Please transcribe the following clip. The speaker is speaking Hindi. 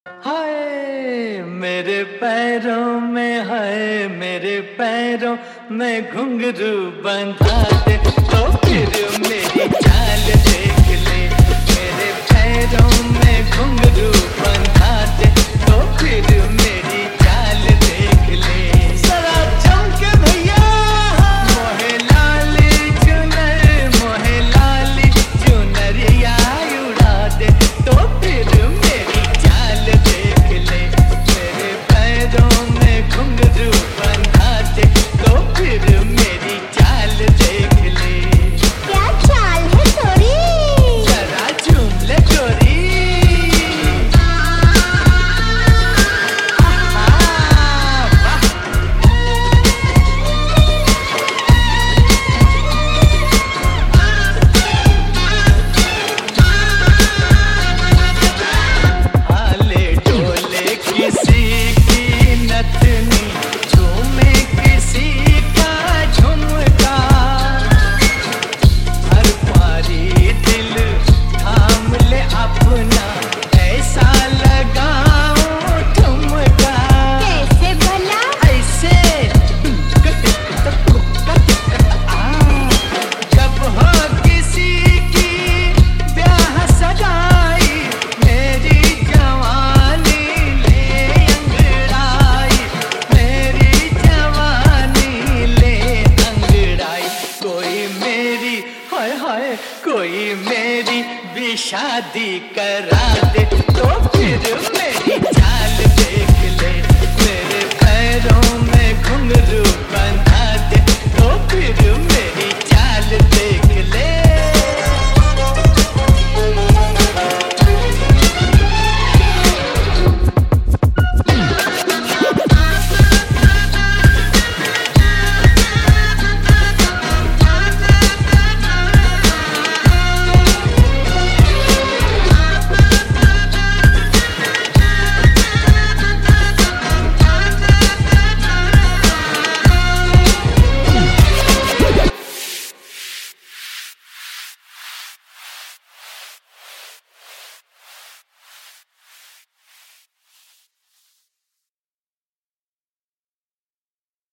हाय मेरे पैरों में, हाय मेरे पैरों में घुंघरू बंधा दे तो फिर मेरी चाल देख ले। मेरे पैरों में घुंघरू बंधा दे तो फिर मेरी चाल देख ले। जरा चमके भैया मोहे लाली चुनर, मोहे लाली चुनरिया उड़ा दे तो फिर मेरी चाल देख ले। मेरे पैरों में घुंघरू बंधा दे तो फिर मेरी चाल देख ले। क्या चाल है छोरी? जरा झूम ले छोरी। हाले डोले किसी की नथनी, झूमे किसी का झुमका। हर पारी दिल थाम ले अपना, ऐसा लगाऊं ठुमका। कैसे भला? ऐसे जब हो किसी की ब्याह सगाई, मेरी जवानी ले अंगड़ाई, मेरी जवानी ले अंगड़ाई। कोई मेरी, हाय हाय, कोई मेरी भी शादी करा दे तो फिर मेरी चाल देख ले। मेरे पैरों में घुंघरू बंधा दे तो फिर मेरी चाल देख